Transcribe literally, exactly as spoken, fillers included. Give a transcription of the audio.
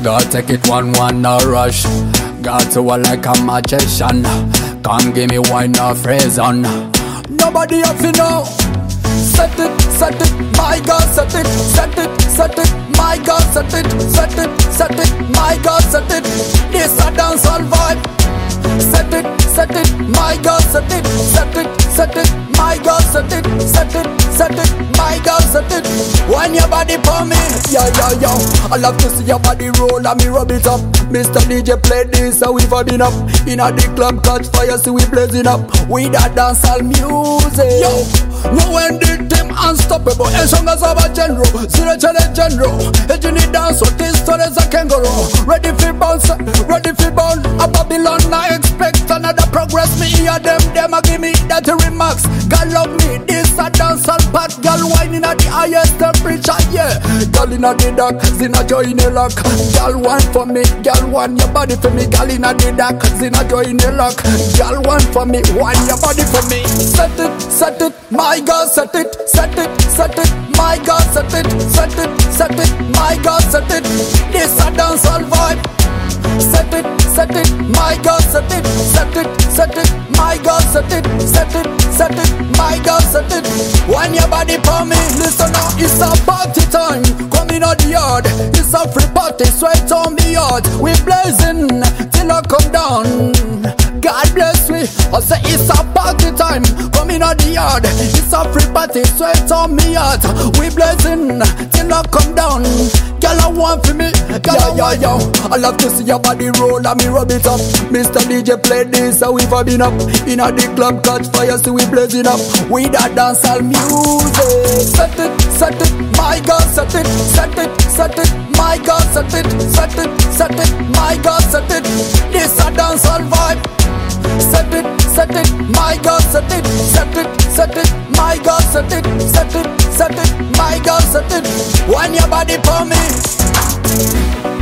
gotta take it one one, no rush. Got to work like a magician. Come give me wine, no phrase on. Nobody have to know. Set it, set it, my God, set it, set it, set it, my God, set it, set it, set it, my God, set it. This a dancehall vibe. Set it, set it, my God, set it, set it, set it, my God, set it, set it, set it, my God, set it. When your body for me, yo, yo, yo. I love to see your body roll and me rub it up. Mister D J play this, so we vibing up. Inna the club catch fire, so we blazing up. We that dancehall music. Yo, no when the team unstoppable. As strong as our general, zero challenge general. Edging it down, so this story is a kangaroo. Ready for bounce, ready for bound. A Babylon, I expect another progress. Me hear them, them a give me that remarks. God love me, this a dancehall part. Girl whining at the highest temperature, yeah. Girl inna the dark, zina joy in the lock. Girl wine for me, girl wine your body for me. Girl inna the dark, zina joy in the lock. Girl wine for me, wine your body for me. Set it, set it, my God, set it, set it, set it, my God, set it, set it, set it, my God, set it. This a dancehall vibe. Set it, set it, my God, set it, set it, set it, my God, set it, set it, set it, my God, set it. When your body for me, listen now, it's a party time. Come in on the yard, it's a free party, sweat on the yard. We blazing till I come down. God bless me, I say it's a party time. Come in on the yard, it's a free party, sweat on me yard. We blazing till I come down. Girl, I want for me, girl, yeah, yeah, yeah. I love to see your body roll and me rub it up. Mister D J play this, so we vibing up. Inna the club catch fire, so we blazing up. We that dancehall music. Set it, set it, my God, set it, set it, set it, my God, set it, set it, set it, my God, set it. This a dancehall vibe. Set it, set it, my God, set it, set it, set it, my God, set it, set it, set it, my God, set it. When your body for me.